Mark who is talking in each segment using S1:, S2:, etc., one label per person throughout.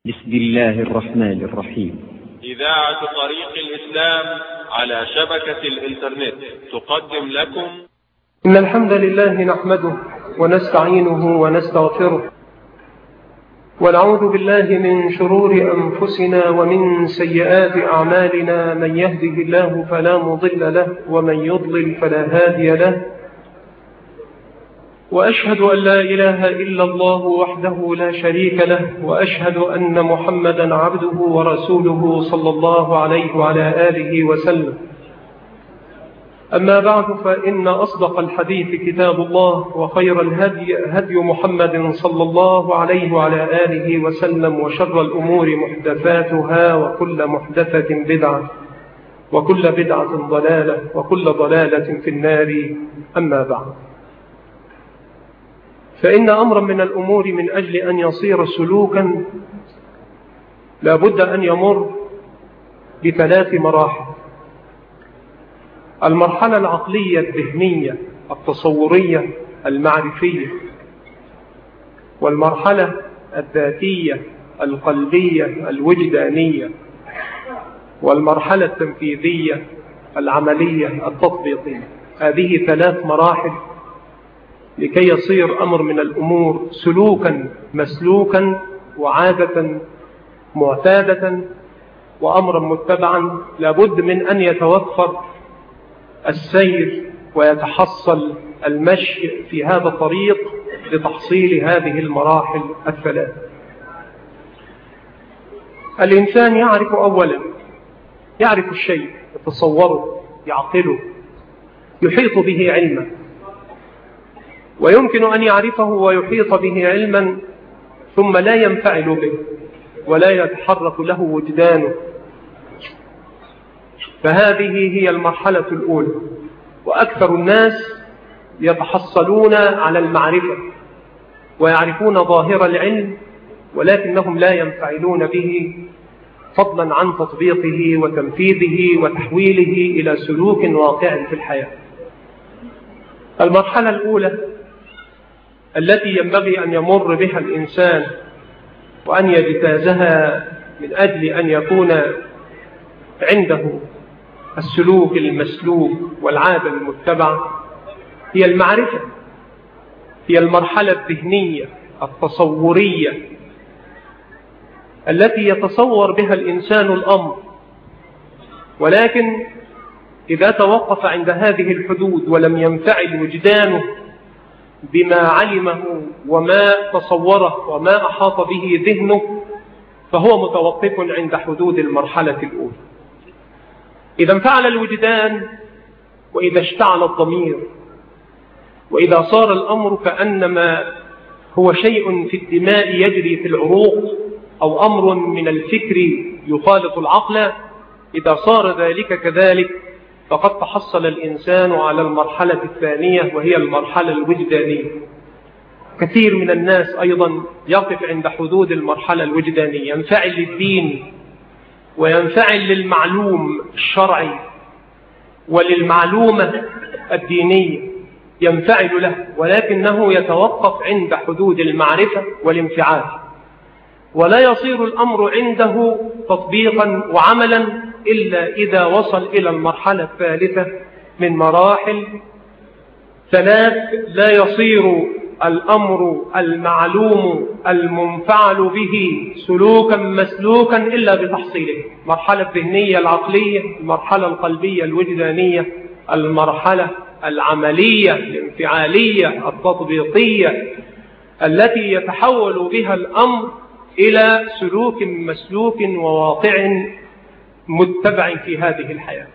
S1: بسم الله الرحمن الرحيم.
S2: إذاعة طريق الإسلام على شبكة الإنترنت تقدم لكم
S3: إن الحمد لله نحمده ونستعينه ونستغفره ونعوذ بالله من شرور أنفسنا ومن سيئات أعمالنا. من يهده الله فلا مضل له ومن يضلل فلا هادي له، وأشهد أن لا إله إلا الله وحده لا شريك له، وأشهد أن محمدا عبده ورسوله صلى الله عليه وعلى آله وسلم. أما بعد، فإن أصدق الحديث كتاب الله، وخير الهدي هدي محمد صلى الله عليه وعلى آله وسلم، وشر الأمور محدثاتها، وكل محدثة بدعة، وكل بدعة ضلالة، وكل ضلالة في النار. أما بعد، فإن أمرا من الأمور من أجل أن يصير سلوكا لا بد أن يمر بثلاث مراحل: المرحلة العقلية الذهنية التصورية المعرفية، والمرحلة الذاتية القلبية الوجدانية، والمرحلة التنفيذية العملية التطبيقية. هذه ثلاث مراحل لكي يصير أمر من الأمور سلوكا مسلوكا، وعادة معتادة، وأمرا متبعا. لابد من أن يتوفر السير ويتحصل المشي في هذا الطريق لتحصيل هذه المراحل الثلاث. الإنسان يعرف أولا، يعرف الشيء، يتصوره، يعقله، يحيط به علما، ويمكن أن يعرفه ويحيط به علما ثم لا ينفعل به ولا يتحرك له وجدانه. فهذه هي المرحلة الأولى. وأكثر الناس يتحصلون على المعرفة ويعرفون ظاهر العلم، ولكنهم لا ينفعلون به، فضلا عن تطبيقه وتنفيذه وتحويله إلى سلوك واقع في الحياة. المرحلة الأولى التي ينبغي أن يمر بها الإنسان وأن يجتازها من أجل أن يكون عنده السلوك المسلوك والعادة المتبعة، هي المعرفة. هي المرحلة الذهنية التصورية التي يتصور بها الإنسان الأمر، ولكن إذا توقف عند هذه الحدود ولم ينفعل وجدانه بما علمه وما تصوره وما أحاط به ذهنه، فهو متوقف عند حدود المرحلة الأولى. إذا انفعل الوجدان، وإذا اشتعل الضمير، وإذا صار الأمر كأنما هو شيء في الدماء يجري في العروق، أو أمر من الفكر يخالط العقل، إذا صار ذلك كذلك فقد تحصل الإنسان على المرحلة الثانية، وهي المرحلة الوجدانية. كثير من الناس أيضا يقف عند حدود المرحلة الوجدانية، ينفعل للدين وينفعل للمعلوم الشرعي وللمعلومة الدينية، ينفعل له، ولكنه يتوقف عند حدود المعرفة والانفعال، ولا يصير الأمر عنده تطبيقا وعملا إلا إذا وصل إلى المرحلة الثالثة من مراحل ثلاث. لا يصير الأمر المعلوم المنفعل به سلوكا مسلوكا إلا بتحصيله: المرحلة الذهنية العقلية، المرحلة القلبية الوجدانية، المرحلة العملية الانفعالية التطبيقية، التي يتحول بها الأمر إلى سلوك مسلوك وواقع متبع في هذه الحياة.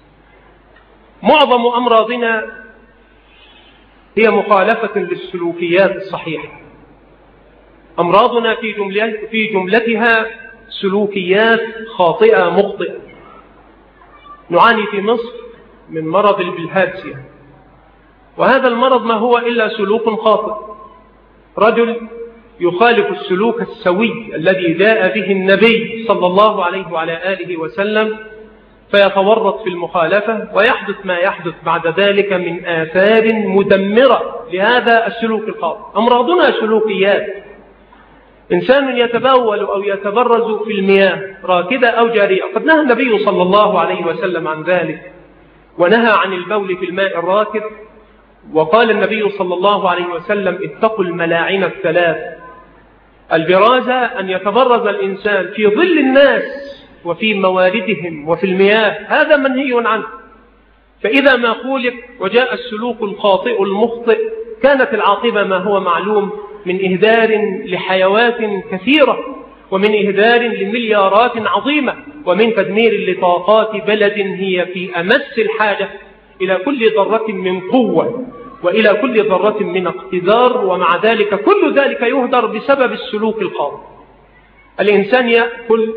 S3: معظم أمراضنا هي مخالفة للسلوكيات الصحيحة. أمراضنا في جملتها سلوكيات خاطئة مخطئة. نعاني في مصر من مرض البلهارسيا، وهذا المرض ما هو إلا سلوك خاطئ. رجل يخالف السلوك السوي الذي جاء به النبي صلى الله عليه وعلى آله وسلم، فيتورط في المخالفة، ويحدث ما يحدث بعد ذلك من آثار مدمرة لهذا السلوك الخاطئ. أمراضنا سلوكيات، إنسان يتبول أو يتبرز في المياه راكدة أو جارية. قد نهى النبي صلى الله عليه وسلم عن ذلك، ونهى عن البول في الماء الراكد. وقال النبي صلى الله عليه وسلم: اتقوا الملاعن الثلاث. البرازة أن يتبرز الإنسان في ظل الناس وفي مواردهم وفي المياه، هذا منهي عنه. فإذا ما خولف وجاء السلوك الخاطئ المخطئ كانت العاقبة ما هو معلوم من إهدار لحيوات كثيرة، ومن إهدار لمليارات عظيمة، ومن تدمير لطاقات بلد هي في أمس الحاجة إلى كل ذرة من قوة وإلى كل ذرة من اقتدار. ومع ذلك كل ذلك يهدر بسبب السلوك الخاطئ. الإنسان يأكل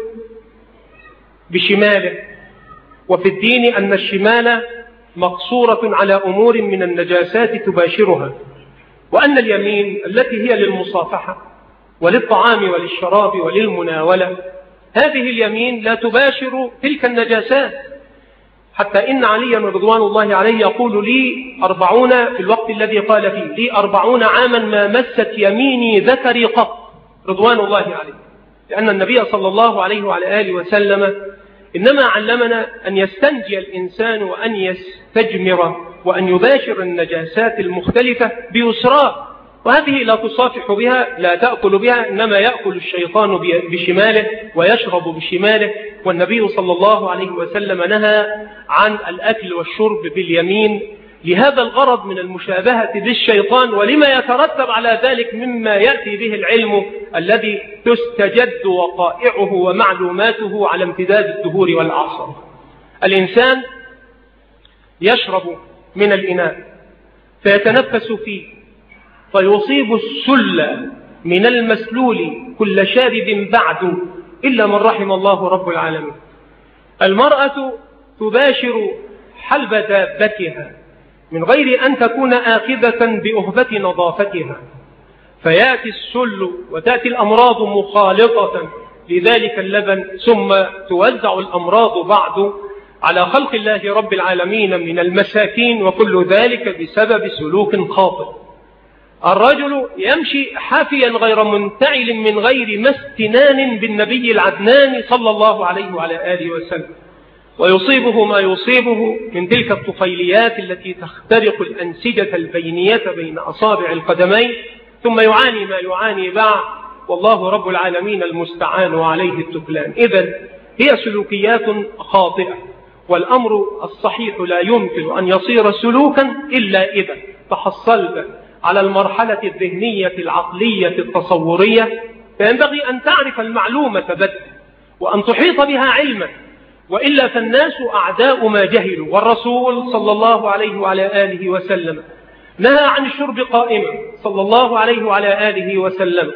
S3: بشماله، وفي الدين أن الشمال مقصورة على أمور من النجاسات تباشرها، وأن اليمين التي هي للمصافحة وللطعام وللشراب وللمناولة، هذه اليمين لا تباشر تلك النجاسات. حتى إن عليا رضوان الله عليه يقول: لي 40 في الوقت الذي قال فيه: لي 40 عاما ما مست يميني ذكري قط، رضوان الله عليه. لأن النبي صلى الله عليه وعلى آله وسلم إنما علمنا أن يستنجي الإنسان وأن يستجمر وأن يباشر النجاسات المختلفة بيسرى، وهذه لا تصافح بها، لا تأكل بها، إنما يأكل الشيطان بشماله ويشرب بشماله. والنبي صلى الله عليه وسلم نهى عن الأكل والشرب باليمين لهذا الغرض من المشابهة بالشيطان، ولما يترتب على ذلك مما يأتي به العلم الذي تستجد وقائعه ومعلوماته على امتداد الدهور والأعصار. الإنسان يشرب من الإناء فيتنفس فيه فيصيب السل من المسلول كل شارب بعد إلا من رحم الله رب العالمين. المرأة تباشر حلب دابتها من غير أن تكون آخذة بأهبة نظافتها، فيأتي السل وتأتي الأمراض مخالطة لذلك اللبن، ثم توزع الأمراض بعد على خلق الله رب العالمين من المساكين، وكل ذلك بسبب سلوك خاطئ. الرجل يمشي حافيا غير منتعل من غير ما استنان بالنبي العدنان صلى الله عليه وعلى آله وسلم، ويصيبه ما يصيبه من تلك الطفيليات التي تخترق الأنسجة البينية بين أصابع القدمين، ثم يعاني ما يعاني بعد، والله رب العالمين المستعان وعليه التكلان. إذن هي سلوكيات خاطئة، والأمر الصحيح لا يمكن أن يصير سلوكا إلا إذا تحصلت على المرحلة الذهنية العقلية التصورية، فينبغي أن تعرف المعلومة بدءا وأن تحيط بها علما، وإلا فالناس أعداء ما جهلوا. والرسول صلى الله عليه وعلى آله وسلم نهى عن الشرب قائما صلى الله عليه وعلى آله وسلم،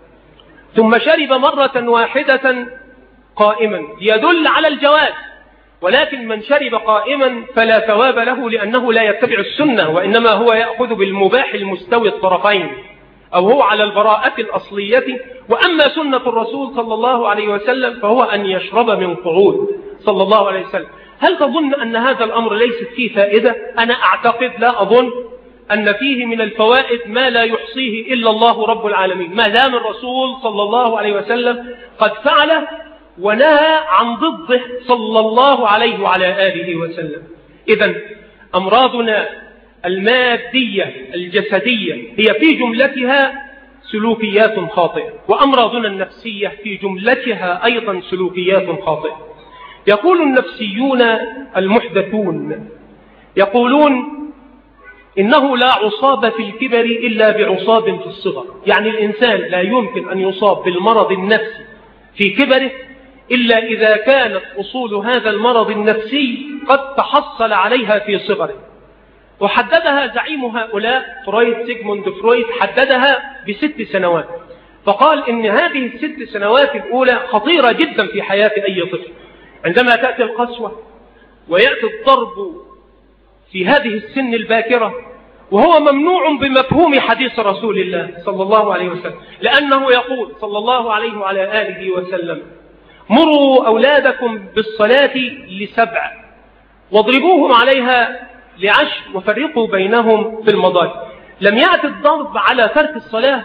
S3: ثم شرب مرة واحدة قائما يدل على الجواز، ولكن من شرب قائما فلا ثواب له، لأنه لا يتبع السنة، وإنما هو يأخذ بالمباح المستوي الطرفين، أو هو على البراءة الأصلية. وأما سنة الرسول صلى الله عليه وسلم فهو أن يشرب من قعود صلى الله عليه وسلم. هل تظن أن هذا الأمر ليست فيه فائدة؟ أنا أعتقد، لا أظن، أن فيه من الفوائد ما لا يحصيه إلا الله رب العالمين، ما دام الرسول صلى الله عليه وسلم قد فعله ونهى عن ضده صلى الله عليه وعلى آله وسلم. إذن أمراضنا المادية الجسدية هي في جملتها سلوكيات خاطئة، وأمراضنا النفسية في جملتها أيضا سلوكيات خاطئة. يقول النفسيون المحدثون، يقولون إنه لا عصاب في الكبر إلا بعصاب في الصغر، يعني الإنسان لا يمكن أن يصاب بالمرض النفسي في كبره إلا إذا كانت أصول هذا المرض النفسي قد تحصل عليها في صغره. وحددها زعيم هؤلاء فرويد، سيغموند فرويد، حددها ب6 سنوات، فقال إن هذه ال6 سنوات الأولى خطيرة جدا في حياة أي طفل. عندما تأتي القسوة ويأتي الضرب في هذه السن الباكرة، وهو ممنوع بمفهوم حديث رسول الله صلى الله عليه وسلم، لأنه يقول صلى الله عليه وعلى آله وسلم: مروا أولادكم بالصلاة ل7 واضربوهم عليها ل10 وفرقوا بينهم في المضاجع. لم يأتي الضرب على ترك الصلاة،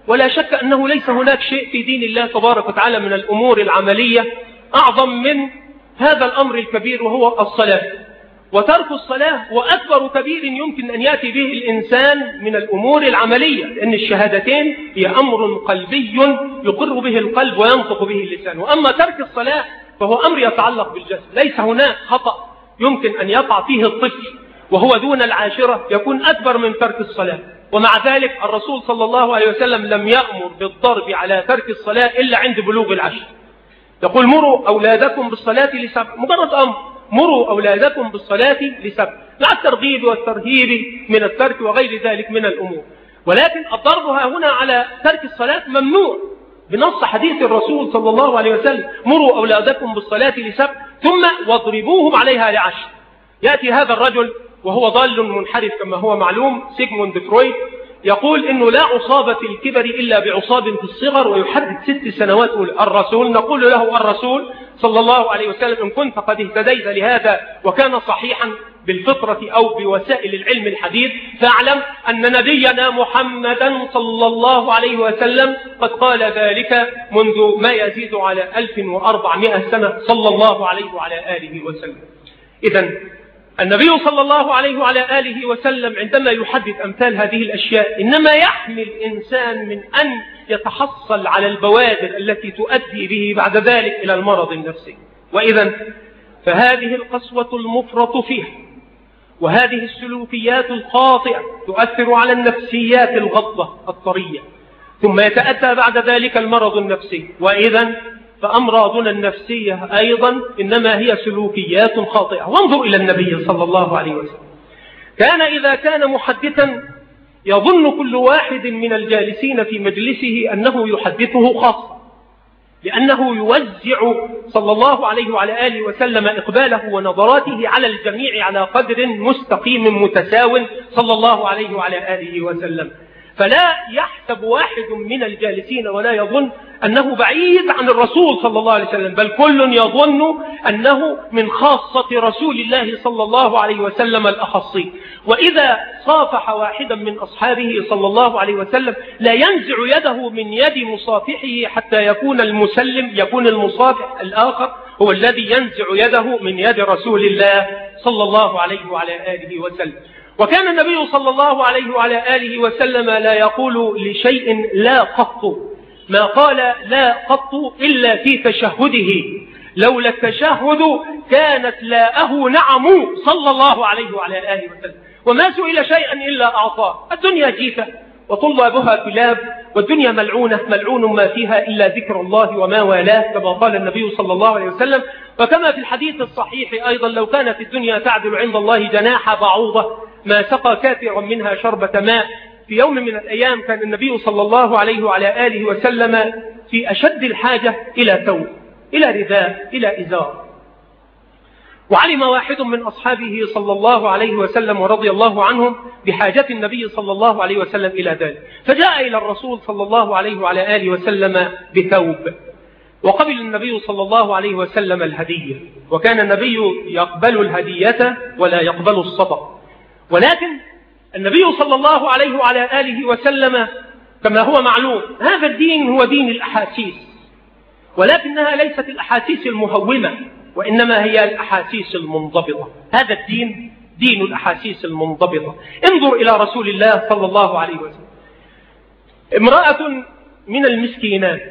S3: ولا شك أنه ليس هناك شيء في دين الله تبارك وتعالى من الأمور العملية أعظم من هذا الأمر الكبير، وهو الصلاة. وترك الصلاة هو أكبر كبير يمكن أن يأتي به الإنسان من الأمور العملية، لأن الشهادتين هي أمر قلبي يقر به القلب وينطق به اللسان. وأما ترك الصلاة فهو أمر يتعلق بالجسد، ليس هناك خطأ يمكن أن يقع فيه الطفل وهو دون العاشرة يكون أكبر من ترك الصلاة. ومع ذلك الرسول صلى الله عليه وسلم لم يأمر بالضرب على ترك الصلاة إلا عند بلوغ العشر. يقول مروا أولادكم بالصلاة لسبع، مجرد أمر، مروا أولادكم بالصلاة لسبع، مع الترغيب والترهيب من الترك وغير ذلك من الأمور. ولكن الضرب هنا على ترك الصلاة ممنوع بنص حديث الرسول صلى الله عليه وسلم: مروا أولادكم بالصلاة لسبع ثم واضربوهم عليها لعشر. يأتي هذا الرجل وهو ضال منحرف كما هو معلوم، سيغموند فرويد، يقول إنه لا عصابة في الكبر إلا بعصاب في الصغر، ويحدد 6 سنوات. الرسول نقول له الرسول صلى الله عليه وسلم: إن كنت قد اهتديت لهذا وكان صحيحا بالفطرة أو بوسائل العلم الحديث، فاعلم أن نبينا محمدا صلى الله عليه وسلم قد قال ذلك منذ ما يزيد على 1400 سنة صلى الله عليه وعلى آله وسلم. إذن النبي صلى الله عليه وعلى آله وسلم عندما يحدد أمثال هذه الأشياء إنما يحمي الإنسان من أن يتحصل على البوادر التي تؤدي به بعد ذلك إلى المرض النفسي. وإذن فهذه القسوة المفرط فيها وهذه السلوكيات الخاطئة تؤثر على النفسيات الغضة الطرية، ثم يتأتى بعد ذلك المرض النفسي. وإذن فأمراضنا النفسية أيضا إنما هي سلوكيات خاطئة. وانظر إلى النبي صلى الله عليه وسلم، كان إذا كان محدثا يظن كل واحد من الجالسين في مجلسه أنه يحدثه خاصة، لأنه يوزع صلى الله عليه وعلى آله وسلم إقباله ونظراته على الجميع على قدر مستقيم متساو صلى الله عليه وعلى آله وسلم. فلا يحسب واحد من الجالسين ولا يظن أنه بعيد عن الرسول صلى الله عليه وسلم، بل كل يظن أنه من خاصة رسول الله صلى الله عليه وسلم الأخصي. وإذا صافح واحدا من أصحابه صلى الله عليه وسلم لا ينزع يده من يد مصافحه حتى يكون المصافح الآخر هو الذي ينزع يده من يد رسول الله صلى الله عليه وعلى آله وسلم. وكان النبي صلى الله عليه وعلى آله وسلم لا يقول لشيء لا قط، ما قال لا قط إلا في تشهده، لولا التشهد كانت لاءه نعم صلى الله عليه وعلى آله وسلم. وما سئل شيئا إلا أعطاه. الدنيا جيفة وطلابها كلاب، والدنيا ملعونة ملعون ما فيها إلا ذكر الله وما والاه، كما قال النبي صلى الله عليه وسلم. وكما في الحديث الصحيح أيضا: لو كانت الدنيا تعدل عند الله جناح بعوضة ما سقى كافر منها شربة ماء. في يوم من الأيام كان النبي صلى الله عليه وعلى آله وسلم في أشد الحاجة إلى ثوب، إلى رداء، إلى إزار. وعلم واحد من أصحابه صلى الله عليه وسلم ورضي الله عنهم بحاجة النبي صلى الله عليه وسلم إلى ذلك، فجاء إلى الرسول صلى الله عليه وعلى آله وسلم بثوب. وقبل النبي صلى الله عليه وسلم الهدية، وكان النبي يقبل الهدية ولا يقبل الصدقة. ولكن النبي صلى الله عليه وعلى آله وسلم كما هو معلوم هذا الدين هو دين الأحاسيس، ولكنها ليست الأحاسيس المهومة، وإنما هي الأحاسيس المنضبطة. هذا الدين دين الأحاسيس المنضبطة. انظر إلى رسول الله صلى الله عليه وسلم، امرأة من المسكينات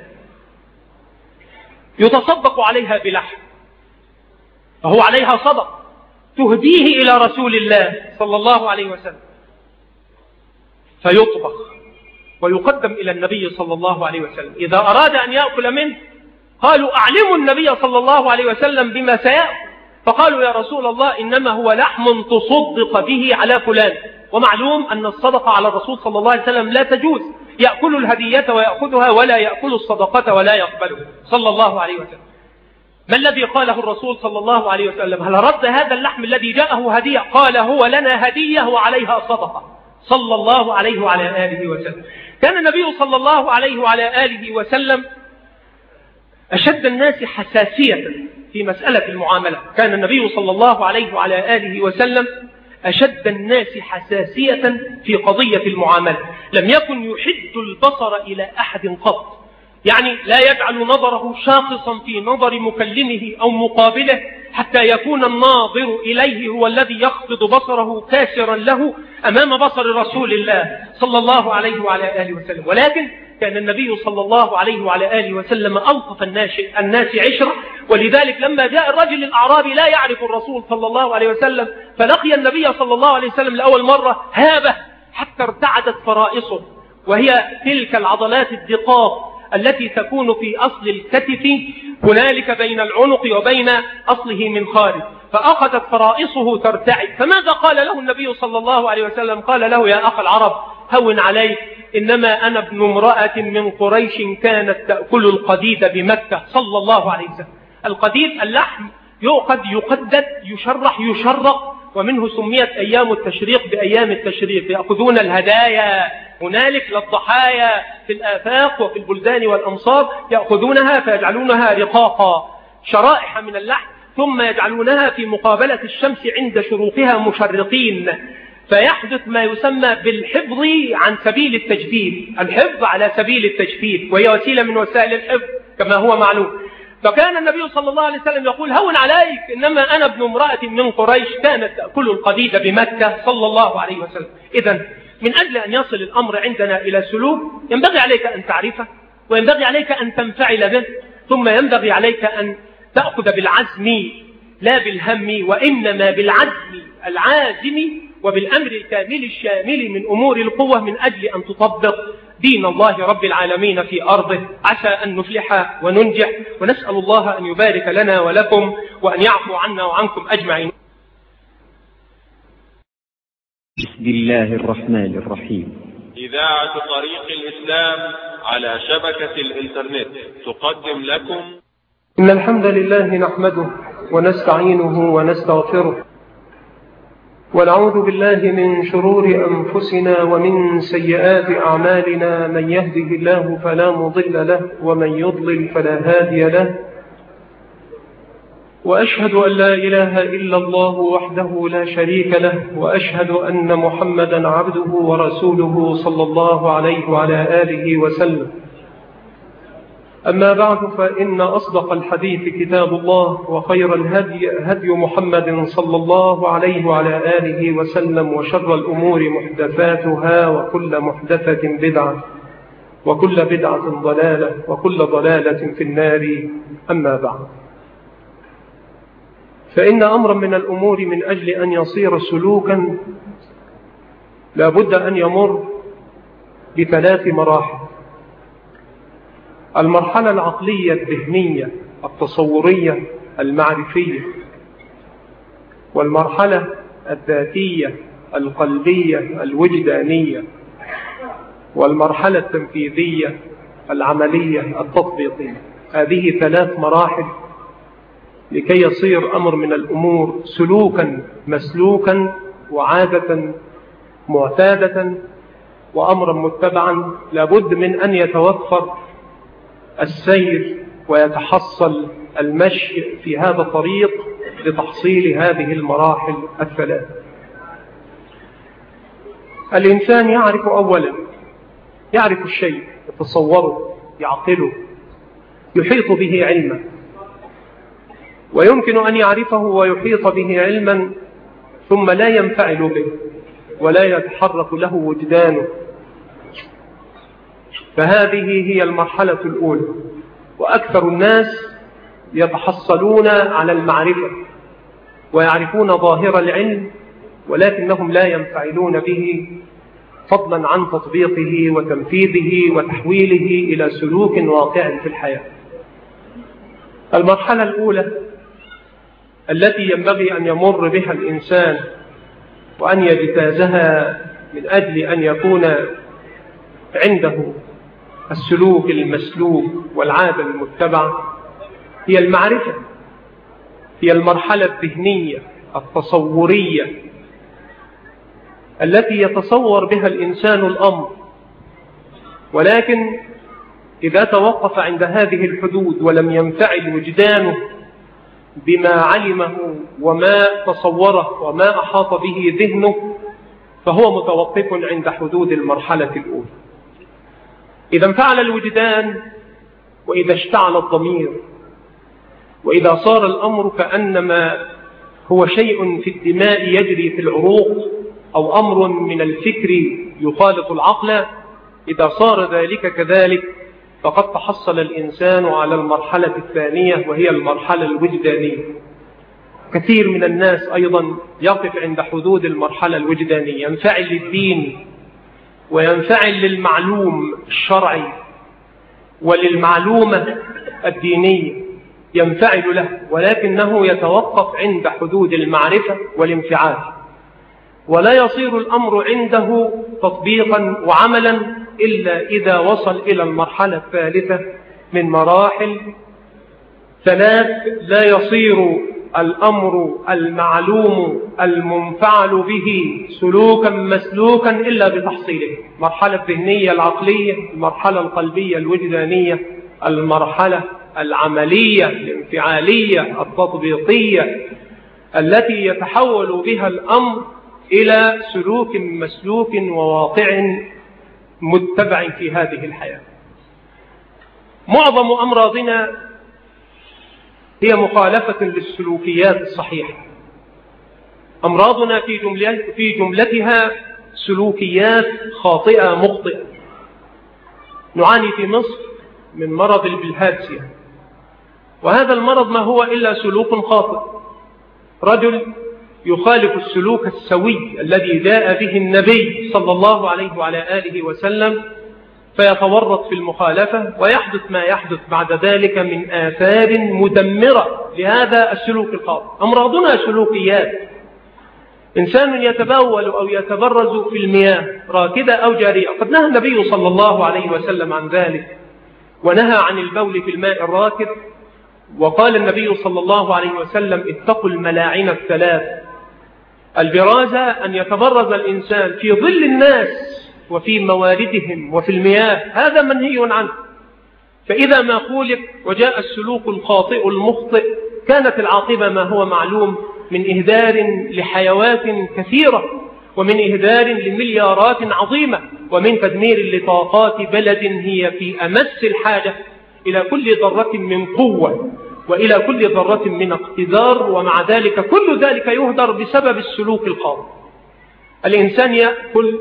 S3: يتصدق عليها بلحم، فهو عليها صدق تهديه إلى رسول الله صلى الله عليه وسلم، فيطبخ ويقدم إلى النبي صلى الله عليه وسلم. إذا أراد أن يأكل منه قالوا: أعلموا النبي صلى الله عليه وسلم بما سيأكل. فقالوا: يا رسول الله إنما هو لحم تصدق به على فلان. ومعلوم أن الصدقة على الرسول صلى الله عليه وسلم لا تجوز، يأكل الهدية ويأخذها ولا يأكل الصدقة ولا يقبله صلى الله عليه وسلم. ما الذي قاله الرسول صلى الله عليه وسلم؟ هل رد هذا اللحم الذي جاءه هدية؟ قال: هو لنا هدية وعليها صدقة صلى الله عليه وعلى آله وسلم. كان النبي صلى الله عليه وعلى آله وسلم أشد الناس حساسية في مسألة المعاملة. كان النبي صلى الله عليه وعلى آله وسلم أشد الناس حساسية في قضية المعاملة. لم يكن يحد البصر إلى أحد قط، يعني لا يجعل نظره شاخصا في نظر مكلمه أو مقابله حتى يكون الناظر إليه هو الذي يخفض بصره كاسرا له أمام بصر رسول الله صلى الله عليه وعلى آله وسلم. ولكن كان النبي صلى الله عليه وعلى آله وسلم ألطف الناس عشرة، ولذلك لما جاء الرجل الأعرابي لا يعرف الرسول صلى الله عليه وسلم فلقي النبي صلى الله عليه وسلم لأول مرة هابه حتى ارتعدت فرائصه، وهي تلك العضلات الدقاق التي تكون في أصل الكتف هنالك بين العنق وبين أصله من خارج، فأخذت فرائصه ترتعد. فماذا قال له النبي صلى الله عليه وسلم؟ قال له: يا أخ العرب هون عليك، إنما أنا ابن امرأة من قريش كانت تأكل القديد بمكة. صلى الله عليه وسلم. القديد اللحم يؤخذ يقدد يشرح يشرق، ومنه سميت أيام التشريق بأيام التشريق، يأخذون الهدايا هنالك للضحايا في الآفاق وفي البلدان والأمصار، يأخذونها فيجعلونها رقاقا شرائح من اللحم، ثم يجعلونها في مقابلة الشمس عند شروقها مشرقين، فيحدث ما يسمى بالحفظ عن سبيل التجديد، الحفظ على سبيل التجديد، وهي وسيلة من وسائل الحفظ كما هو معلوم. فكان النبي صلى الله عليه وسلم يقول: هون عليك، إنما أنا ابن امرأة من قريش كانت تأكل القديد بمكة. صلى الله عليه وسلم. إذن من أجل أن يصل الأمر عندنا إلى سلوك ينبغي عليك أن تعرفه، وينبغي عليك أن تنفعل به، ثم ينبغي عليك أن تأخذ بالعزم لا بالهم، وإنما بالعزم العازم وبالأمر الكامل الشامل من أمور القوة، من أجل أن تطبق دين الله رب العالمين في أرضه، عسى أن نفلح وننجح، ونسأل الله أن يبارك لنا ولكم وأن يعفو عنا وعنكم أجمعين.
S1: بسم الله الرحمن الرحيم.
S2: إذاعة طريق الإسلام على شبكة الإنترنت تقدم لكم.
S3: إن الحمد لله نحمده ونستعينه ونستغفره، ونعوذ بالله من شرور أنفسنا ومن سيئات أعمالنا، من يهده الله فلا مضل له ومن يضلل فلا هادي له، وأشهد أن لا إله إلا الله وحده لا شريك له، وأشهد أن محمدا عبده ورسوله صلى الله عليه وعلى آله وسلم. أما بعد، فإن أصدق الحديث كتاب الله، وخير الهدي هدي محمد صلى الله عليه وعلى آله وسلم، وشر الأمور محدثاتها، وكل محدثة بدعة، وكل بدعة ضلالة، وكل ضلالة في النار. أما بعد، فإن أمرا من الأمور من أجل أن يصير سلوكا لا بد أن يمر بثلاث مراحل: المرحلة العقلية الذهنية التصورية المعرفية، والمرحلة الذاتية القلبية الوجدانية، والمرحلة التنفيذية العملية التطبيقية. هذه ثلاث مراحل لكي يصير أمر من الأمور سلوكا مسلوكا، وعادة معتادة، وأمرا متبعا. لابد من أن يتوفر السير ويتحصل المشي في هذا الطريق لتحصيل هذه المراحل الثلاث. الإنسان يعرف أولا، يعرف الشيء، يتصوره، يعقله، يحيط به علما، ويمكن أن يعرفه ويحيط به علما ثم لا ينفعل به ولا يتحرك له وجدانه. فهذه هي المرحلة الأولى، وأكثر الناس يتحصلون على المعرفة ويعرفون ظاهر العلم، ولكنهم لا ينفعلون به، فضلا عن تطبيقه وتنفيذه وتحويله إلى سلوك واقع في الحياة. المرحلة الأولى التي ينبغي أن يمر بها الإنسان وأن يجتازها من أجل أن يكون عنده السلوك المسلوك والعادة المتبعة، هي المعرفة، هي المرحلة الذهنية التصورية التي يتصور بها الإنسان الأمر، ولكن إذا توقف عند هذه الحدود ولم ينفعل وجدانه بما علمه وما تصوره وما أحاط به ذهنه، فهو متوقف عند حدود المرحلة الأولى. إذا انفعل الوجدان، وإذا اشتعل الضمير، وإذا صار الأمر كأنما هو شيء في الدماء يجري في العروق، أو أمر من الفكر يخالط العقل، إذا صار ذلك كذلك فقد تحصل الإنسان على المرحلة الثانية، وهي المرحلة الوجدانية. كثير من الناس أيضا يقف عند حدود المرحلة الوجدانية، ينفعل للدين وينفعل للمعلوم الشرعي وللمعلومة الدينية، ينفعل له، ولكنه يتوقف عند حدود المعرفة والانفعال، ولا يصير الأمر عنده تطبيقا وعملا إلا إذا وصل إلى المرحلة الثالثة من مراحل ثلاث، لا يصير الأمر المعلوم المنفعل به سلوكا مسلوكا إلا بتحصيله: المرحلة الذهنية العقلية، المرحلة القلبية الوجدانية، المرحلة العملية الانفعالية التطبيقية، التي يتحول بها الأمر إلى سلوك مسلوك وواقع متبع في هذه الحياة. معظم أمراضنا هي مخالفة للسلوكيات الصحيحة. أمراضنا في جملتها سلوكيات خاطئة مخطئة. نعاني في مصر من مرض البلهارسيا، وهذا المرض ما هو إلا سلوك خاطئ. رجل يخالف السلوك السوي الذي جاء به النبي صلى الله عليه وعلى آله وسلم، فيتورط في المخالفة، ويحدث ما يحدث بعد ذلك من آثار مدمرة لهذا السلوك الخاطئ. أمراضنا سلوكيات. إنسان يتبول أو يتبرز في المياه راكدة أو جارية، قد نهى النبي صلى الله عليه وسلم عن ذلك، ونهى عن البول في الماء الراكد، وقال النبي صلى الله عليه وسلم: اتقوا الملاعن الثلاث. البرازة أن يتبرز الإنسان في ظل الناس وفي مواردهم وفي المياه، هذا منهي عنه. فإذا ما خولف وجاء السلوك الخاطئ المخطئ، كانت العاقبة ما هو معلوم من إهدار لحيوات كثيرة، ومن إهدار لمليارات عظيمة، ومن تدمير لطاقات بلد هي في أمس الحاجة إلى كل ذرة من قوة وإلى كل ذرة من اقتدار، ومع ذلك كل ذلك يهدر بسبب السلوك الخاطئ. الإنسان يأكل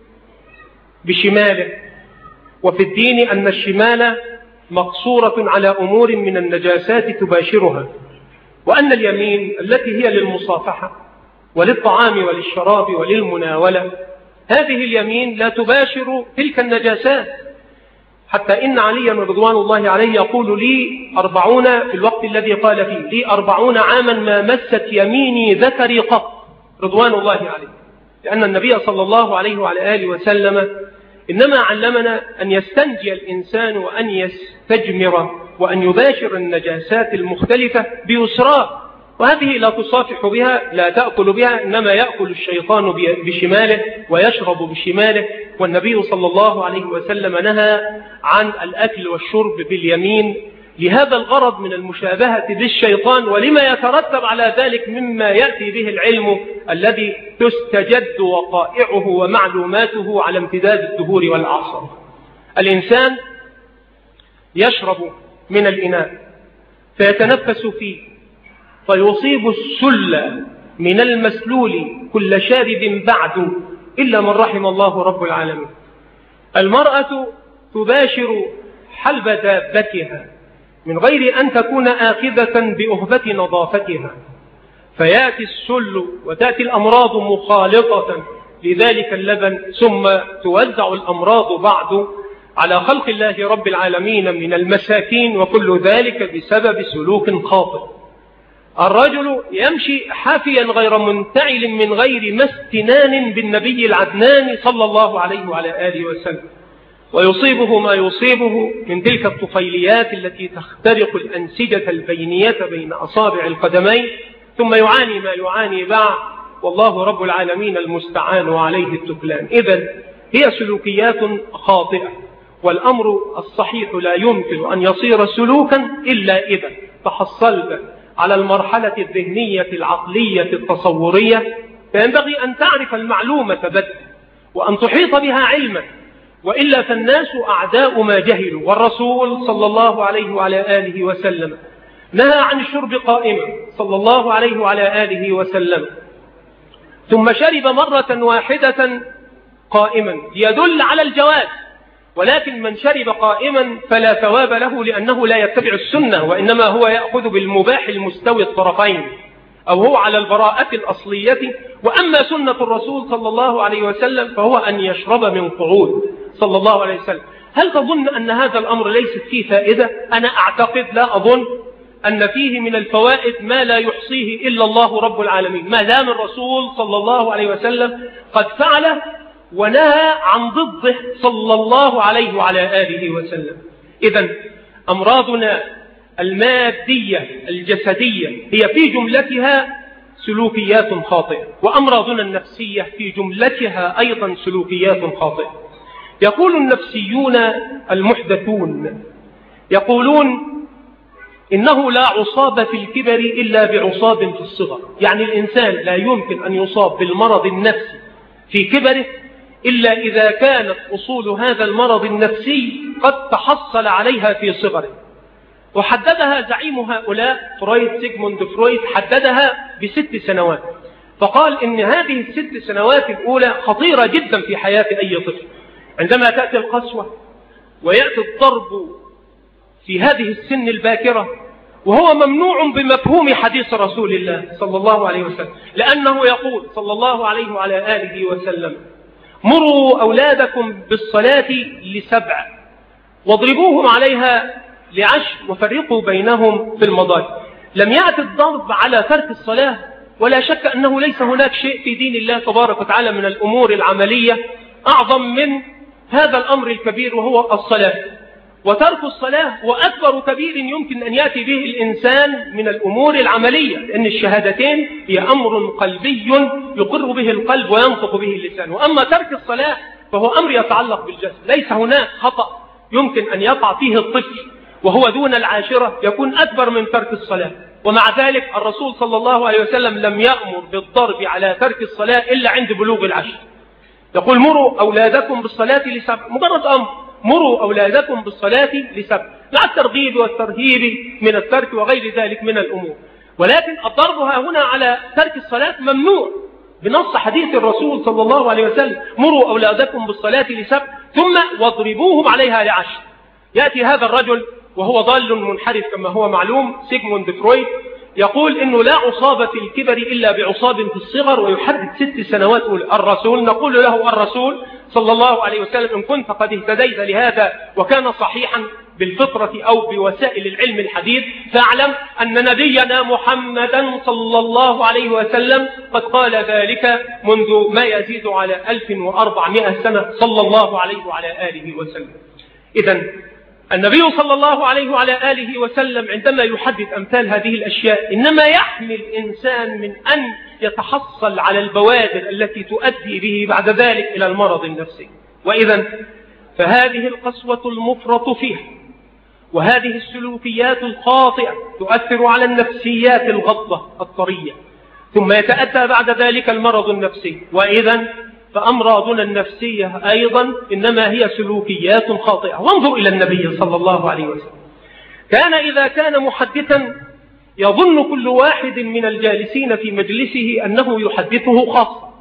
S3: بشماله، وفي الدين أن الشمال مقصورة على أمور من النجاسات تباشرها، وأن اليمين التي هي للمصافحة وللطعام وللشراب وللمناولة، هذه اليمين لا تباشر تلك النجاسات. حتى إن عليا رضوان الله عليه يقول: لي 40 في الوقت الذي قال فيه: لي 40 عاما ما مست يميني ذكري قط، رضوان الله عليه. لأن النبي صلى الله عليه وعلى آله وسلم إنما علمنا أن يستنجي الإنسان وأن يستجمر وأن يباشر النجاسات المختلفة بيسرى، وهذه لا تصافح بها، لا تأكل بها، إنما يأكل الشيطان بشماله ويشرب بشماله. والنبي صلى الله عليه وسلم نهى عن الأكل والشرب باليمين لهذا الغرض من المشابهة بالشيطان، ولما يترتب على ذلك مما يأتي به العلم الذي تستجد وقائعه ومعلوماته على امتداد الدهور والأعصار. الإنسان يشرب من الإناء فيتنفس فيه، فيصيب السل من المسلول كل شارب بعد، إلا من رحم الله رب العالمين. المرأة تباشر حلب دابتها من غير أن تكون آخذة بأهبة نظافتها، فيأتي السل وتأتي الأمراض مخالطة لذلك اللبن، ثم توزع الأمراض بعد على خلق الله رب العالمين من المساكين، وكل ذلك بسبب سلوك خاطئ. الرجل يمشي حافيا غير منتعل من غير ما استنان بالنبي العدنان صلى الله عليه وعلى آله وسلم، ويصيبه ما يصيبه من تلك الطفيليات التي تخترق الأنسجة البينية بين أصابع القدمين، ثم يعاني ما يعاني بعد، والله رب العالمين المستعان وعليه التكلان. إذن هي سلوكيات خاطئة، والأمر الصحيح لا يمكن أن يصير سلوكا إلا إذا تحصلت على المرحلة الذهنية العقلية التصورية. فينبغي أن تعرف المعلومة بدءا، وأن تحيط بها علما، وإلا فالناس أعداء ما جهلوا. والرسول صلى الله عليه وعلى آله وسلم نهى عن الشرب قائما صلى الله عليه وعلى آله وسلم، ثم شرب مرة واحدة قائما ليدل على الجواز، ولكن من شرب قائما فلا ثواب له لأنه لا يتبع السنة، وإنما هو يأخذ بالمباح المستوي الطرفين، أو هو على البراءة الأصلية. وأما سنة الرسول صلى الله عليه وسلم فهو أن يشرب من قعود صلى الله عليه وسلم. هل تظن أن هذا الأمر ليست فيه فائدة؟ أنا أعتقد، لا أظن أن فيه من الفوائد ما لا يحصيه إلا الله رب العالمين، ما دام الرسول صلى الله عليه وسلم قد فعله ونهى عن ضده صلى الله عليه وعلى آله وسلم. إذن أمراضنا المادية الجسدية هي في جملتها سلوكيات خاطئة، وأمراضنا النفسية في جملتها أيضا سلوكيات خاطئة. يقول النفسيون المحدثون يقولون إنه لا عصاب في الكبر إلا بعصاب في الصغر، يعني الإنسان لا يمكن أن يصاب بالمرض النفسي في كبره إلا إذا كانت أصول هذا المرض النفسي قد تحصل عليها في صغره. وحددها زعيم هؤلاء فرويد، سيغموند فرويد، حددها ب6 سنوات، فقال إن هذه ال6 سنوات الأولى خطيرة جدا في حياة أي طفل. عندما تأتي القسوة ويأتي الضرب في هذه السن الباكرة، وهو ممنوع بمفهوم حديث رسول الله صلى الله عليه وسلم، لأنه يقول صلى الله عليه وعلى آله وسلم: مروا أولادكم بالصلاة ل7 واضربوهم عليها ل10 وفرقوا بينهم في المضاجع. لم يأتي الضرب على ترك الصلاة، ولا شك أنه ليس هناك شيء في دين الله تبارك وتعالى من الأمور العملية أعظم من هذا الأمر الكبير وهو الصلاة. وترك الصلاة هو أكبر كبير يمكن أن يأتي به الإنسان من الأمور العملية، لأن الشهادتين هي أمر قلبي يقر به القلب وينطق به اللسان. وأما ترك الصلاة فهو أمر يتعلق بالجسد، ليس هناك خطأ يمكن أن يقع فيه الطفل وهو دون العاشرة يكون أكبر من ترك الصلاة. ومع ذلك الرسول صلى الله عليه وسلم لم يأمر بالضرب على ترك الصلاة إلا عند بلوغ العشر. يقول: مروا أولادكم بالصلاة ل7، مجرد أمر، مروا أولادكم بالصلاة ل7، مع الترغيب والترهيب من الترك وغير ذلك من الأمور. ولكن الضرب هنا على ترك الصلاة ممنوع بنص حديث الرسول صلى الله عليه وسلم: مروا أولادكم بالصلاة ل7 ثم واضربوهم عليها ل10. يأتي هذا الرجل وهو ضال منحرف كما هو معلوم، سيغموند فرويد، يقول إنه لا عصاب في الكبر إلا بعصاب في الصغر، ويحدد 6 سنوات. الرسول نقول له: الرسول صلى الله عليه وسلم إن كنت قد اهتديت لهذا وكان صحيحا بالفطرة أو بوسائل العلم الحديث، فاعلم أن نبينا محمدا صلى الله عليه وسلم قد قال ذلك منذ ما يزيد على 1400 سنة صلى الله عليه وعلى آله وسلم. إذن النبي صلى الله عليه وعلى آله وسلم عندما يحدد أمثال هذه الأشياء إنما يحمي الإنسان من أن يتحصل على البوادر التي تؤدي به بعد ذلك إلى المرض النفسي. وإذن فهذه القسوة المفرط فيها وهذه السلوكيات الخاطئة تؤثر على النفسيات الغضة الطرية، ثم يتأتى بعد ذلك المرض النفسي. وإذن فأمراضنا النفسية أيضا إنما هي سلوكيات خاطئة. وانظر إلى النبي صلى الله عليه وسلم، كان إذا كان محدثا يظن كل واحد من الجالسين في مجلسه أنه يحدثه خاصة،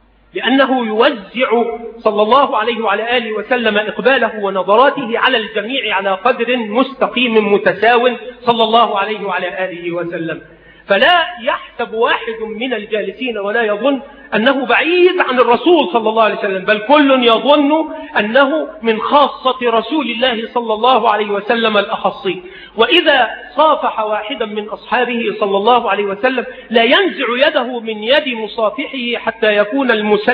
S3: لأنه يوزع صلى الله عليه وعلى آله وسلم إقباله ونظراته على الجميع على قدر مستقيم متساو صلى الله عليه وعلى آله وسلم. فلا يحسب واحد من الجالسين ولا يظن أنه بعيد عن الرسول صلى الله عليه وسلم، بل كل يظن أنه من خاصة رسول الله صلى الله عليه وسلم الأخصي. وإذا صافح واحدا من أصحابه صلى الله عليه وسلم لا ينزع يده من يد مصافحه حتى يكون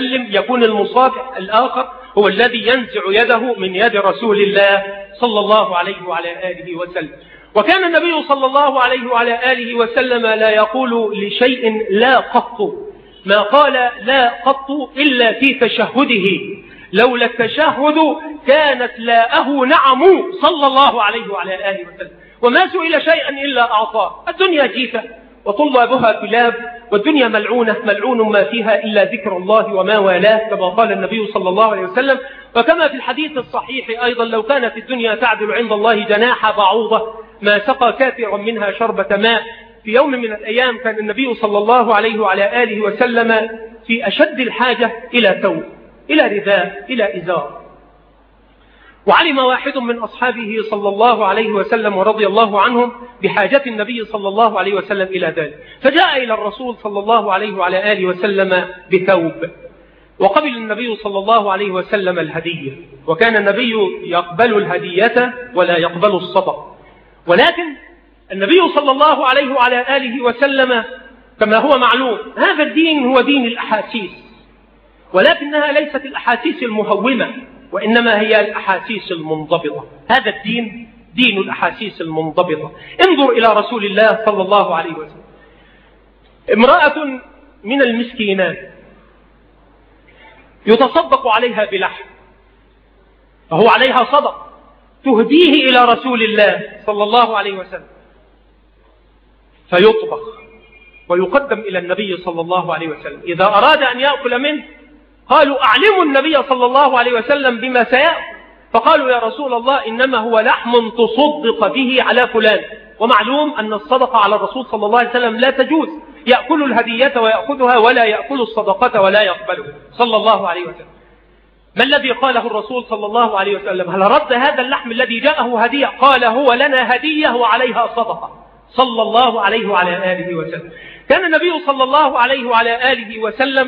S3: المصافح الآخر هو الذي ينزع يده من يد رسول الله صلى الله عليه وعلى آله وسلم. وكان النبي صلى الله عليه وعلى آله وسلم لا يقول لشيء لا قط، ما قال لا قط إلا في تشهده، لولا التشهد كانت لاءه نعم صلى الله عليه وعلى آله وسلم. وما سئل شيئا إلا أعطاه. الدنيا جيفة وطلابها كلاب والدنيا ملعونة ملعون ما فيها إلا ذكر الله وما والاه، كما قال النبي صلى الله عليه وسلم. وكما في الحديث الصحيح أيضا: لو كانت الدنيا تعدل عند الله جناح بعوضة ما سقى كافرا منها شربة ماء. في يوم من الأيام كان النبي صلى الله عليه وعلى آله وسلم في أشد الحاجة إلى ثوب، إلى رداء، إلى إزار. وعلم واحد من أصحابه صلى الله عليه وسلم ورضي الله عنهم بحاجة النبي صلى الله عليه وسلم إلى ذلك، فجاء إلى الرسول صلى الله عليه وعلى آله وسلم بثوب. وقبل النبي صلى الله عليه وسلم الهدية، وكان النبي يقبل الهدية ولا يقبل الصدقة. ولكن النبي صلى الله عليه وعلى آله وسلم كما هو معلوم هذا الدين هو دين الأحاسيس، ولكنها ليست الأحاسيس المهومة، وإنما هي الأحاسيس المنضبطة. هذا الدين دين الأحاسيس المنضبطة. انظر إلى رسول الله صلى الله عليه وسلم. امرأة من المسكينات يتصدق عليها بلحم، فهو عليها صدق، تهديه إلى رسول الله صلى الله عليه وسلم، فيطبخ ويقدم إلى النبي صلى الله عليه وسلم. إذا أراد أن يأكل منه قالوا: أعلموا النبي صلى الله عليه وسلم بما سيأكل. فقالوا: يا رسول الله إنما هو لحم تصدق به على فلان. ومعلوم أن الصدقة على الرسول صلى الله عليه وسلم لا تجوز، يأكل الهدية ويأخذها ولا يأكل الصدقة ولا يقبلها صلى الله عليه وسلم. ما الذي قاله الرسول صلى الله عليه وسلم؟ هل رد هذا اللحم الذي جاءه هدية؟ قال: هو لنا هدية وعليها صدقة صلى الله عليه وعلى آله وسلم. كان النبي صلى الله عليه وعلى آله وسلم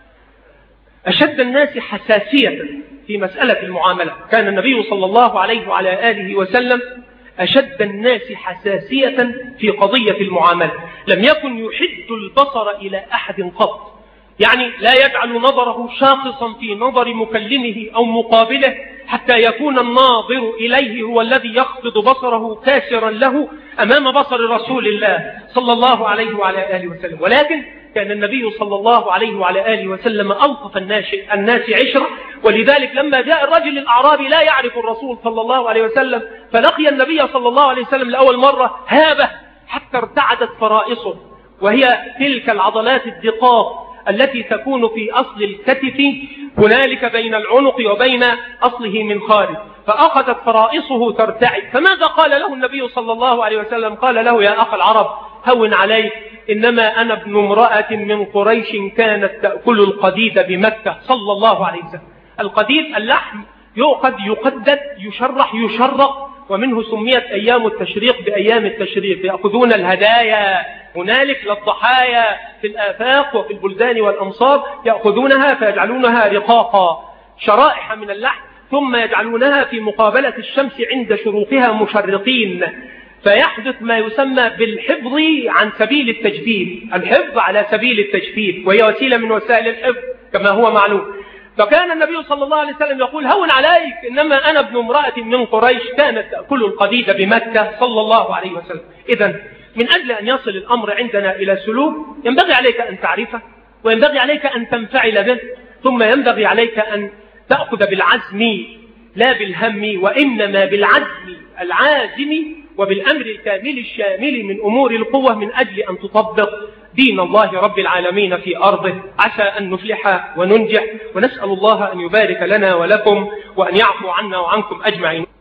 S3: أشد الناس حساسية في مسألة المعاملة. كان النبي صلى الله عليه وعلى آله وسلم أشد الناس حساسية في قضية المعاملة. لم يكن يحد البصر إلى أحد قط، يعني لا يجعل نظره شاخصا في نظر مكلمه أو مقابله حتى يكون الناظر إليه هو الذي يخفض بصره كاسرا له أمام بصر رسول الله صلى الله عليه وعلى آله وسلم. ولكن كان النبي صلى الله عليه وعلى آله وسلم ألطف الناس عشرة. ولذلك لما جاء الرجل الأعرابي لا يعرف الرسول صلى الله عليه وسلم، فلقي النبي صلى الله عليه وسلم لأول مرة هابه حتى ارتعدت فرائصه، وهي تلك العضلات الدقاق التي تكون في أصل الكتف هنالك بين العنق وبين أصله من خارج، فأخذت فرائصه ترتعد. فماذا قال له النبي صلى الله عليه وسلم؟ قال له: يا أخ العرب هون عليك، إنما أنا ابن امرأة من قريش كانت تأكل القديد بمكة صلى الله عليه وسلم. القديد اللحم يؤخذ يقدد يشرح يشرق، ومنه سميت أيام التشريق بأيام التشريق. يأخذون الهدايا هنالك للضحايا في الآفاق وفي البلدان والأمصار، يأخذونها فيجعلونها رقاقا شرائح من اللحم، ثم يجعلونها في مقابلة الشمس عند شروقها مشرقين، فيحدث ما يسمى بالحفظ عن سبيل التجديد، الحفظ على سبيل التجديد، وهي وسيلة من وسائل الحفظ كما هو معلوم. فكان النبي صلى الله عليه وسلم يقول: هون عليك، إنما أنا ابن امرأة من قريش كانت تأكل القديد بمكة صلى الله عليه وسلم. إذن من أجل أن يصل الأمر عندنا إلى سلوك ينبغي عليك أن تعرفه، وينبغي عليك أن تنفعل به، ثم ينبغي عليك أن تأخذ بالعزم لا بالهم، وإنما بالعزم العازم وبالأمر الكامل الشامل من أمور القوة، من أجل أن تطبق دين الله رب العالمين في أرضه. عسى أن نفلح وننجح، ونسأل الله أن يبارك لنا ولكم وأن يعفو عنا وعنكم أجمعين.